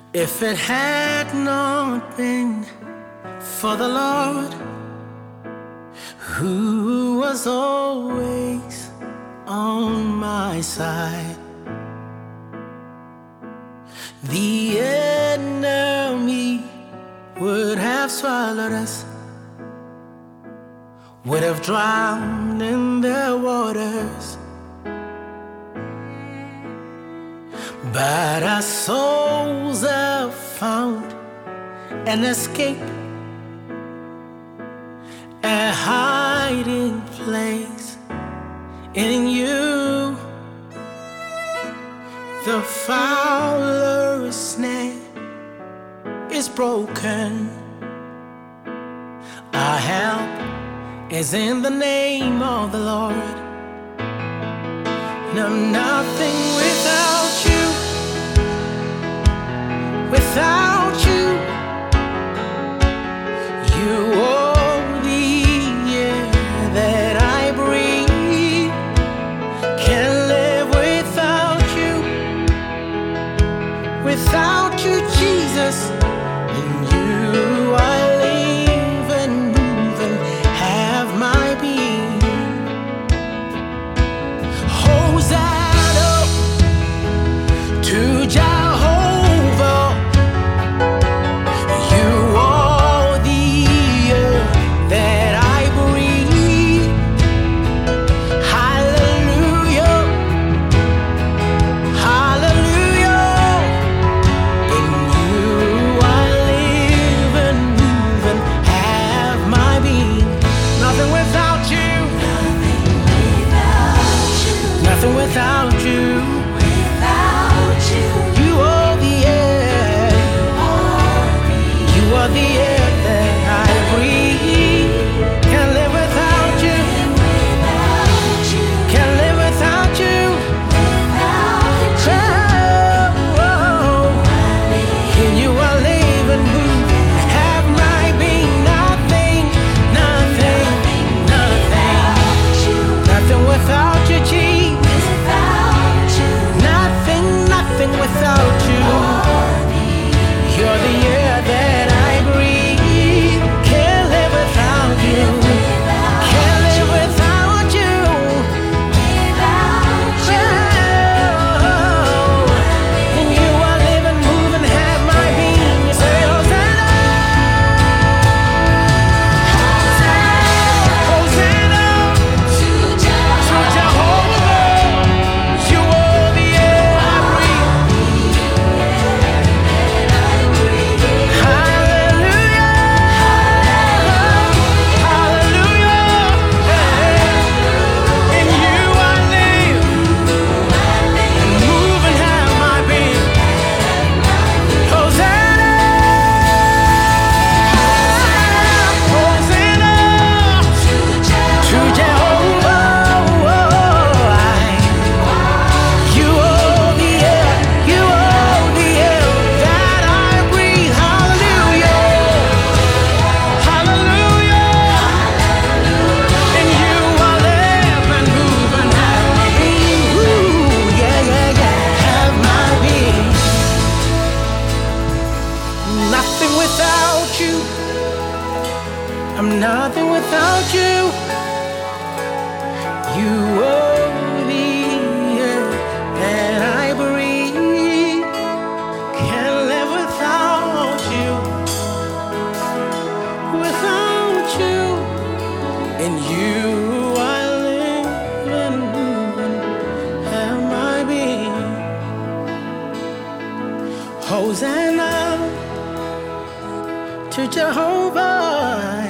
If it had not been for the Lord, who was always on my side, the enemy would have swallowed us, would have drowned in their waters. But our souls have found an escape, a hiding place in you. The fowler's snare is broken. Our help is in the name of the Lord. And I'm nothing without you. Without you, you are the air that I breathe. Can't live without you. Without you, Jesus. In you I live and move and have my being. Hosanna to Jehovah. Without you, you are the air. You are the air that I breathe. Can't live without you. Can't live without you. In you I live and move, have my being. Nothing, nothing without you, Jesus. Without you, you're the air that I breathe. Can't live without you. Can't live without you. In you I live and move and have my being. You say Hosanna, Hosanna to Jehovah. You are the air I breathe. I'm nothing without you. You are the air that I breathe. Can't live without you. Without you. In you I live and move and have my being. Hosanna to Jehovah.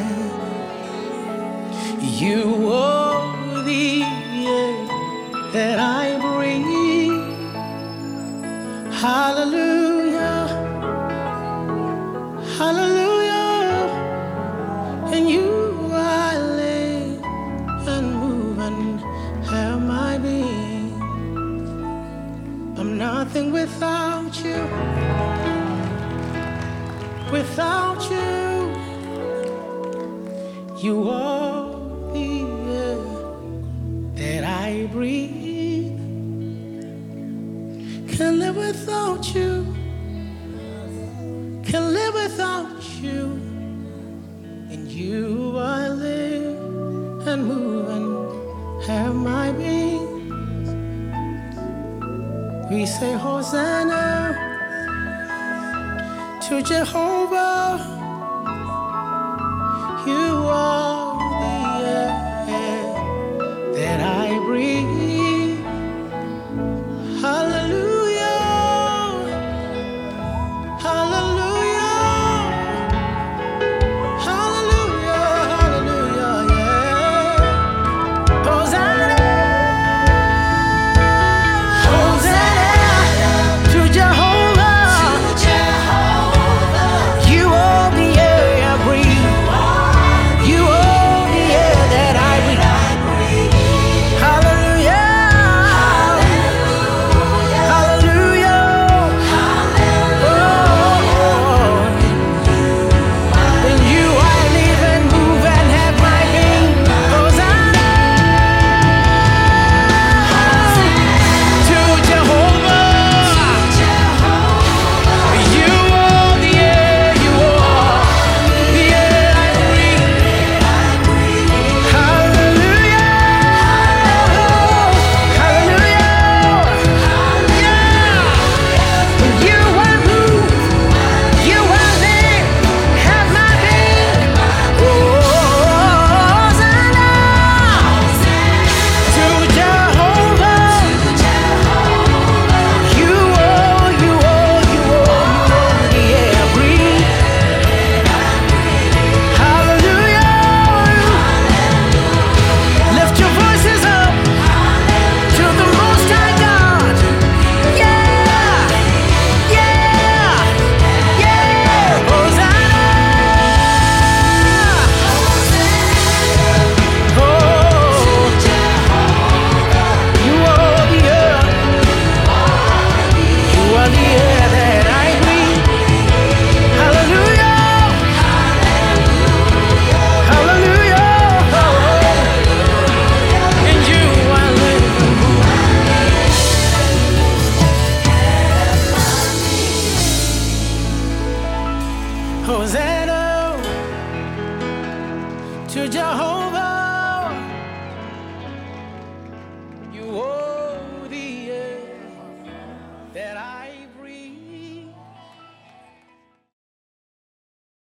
You are the air that I breathe. Hallelujah, hallelujah. In you I live and move and have my being. I'm nothing without you. Without you, you are the air that I breathe. Can't live without you. can live without you. In you I live and move and have my being. We say Hosanna to Jehovah. You are the air that I breathe. Hallelujah, hallelujah, hallelujah, hallelujah, yeah. Hosanna, Hosanna to Jehovah. You are the air I breathe. You are the air that I breathe. Hallelujah, hallelujah, oh, in you I live and move and have my being. Hosanna to Jehovah. You are the air, you are the air I breathe. Hallelujah, hallelujah, yeah. You I move, you I live, have my being. Hosanna to Jehovah. You are the air I breathe. Hallelujah. Lift your voices up to the Most High God. Yeah, yeah, yeah. Hosanna. Oh, you are the air. You are the air that I breathe. Hallelujah, hallelujah. In you I live and move. Hosanna to Jehovah.